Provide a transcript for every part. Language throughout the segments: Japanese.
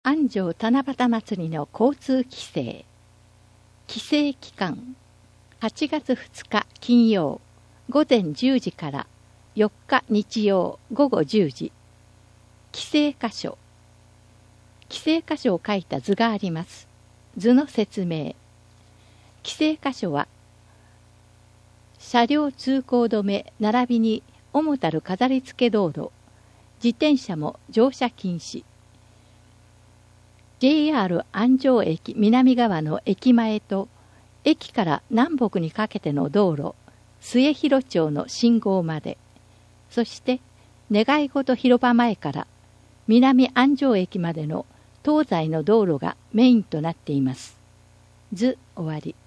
安城七夕祭りの交通規制。規制期間、8月2日金曜午前10時から4日日曜午後10時。規制箇所。規制箇所を書いた図があります。図の説明。規制箇所は、車両通行止め並びに主たる飾り付け道路、自転車も乗車禁止。JR 安城駅南側の駅前と駅から南北にかけての道路、末広町の信号まで、そして願い事広場前から南安城駅までの東西の道路がメインとなっています。図終わり。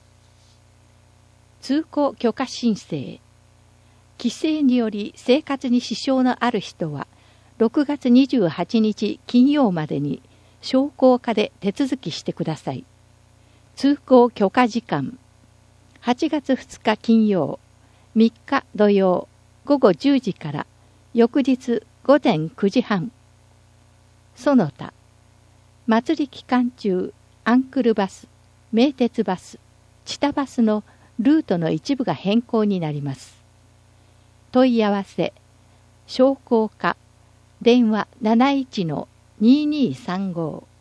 通行許可申請。規制により生活に支障のある人は6月28日金曜までに商工課で手続きしてください。通行許可時間。8月2日金曜、3日土曜、午後10時から翌日午前9時半。その他、祭り期間中、アンクルバス、名鉄バス、チタバスのルートの一部が変更になります。問い合わせ、商工課、電話71-2235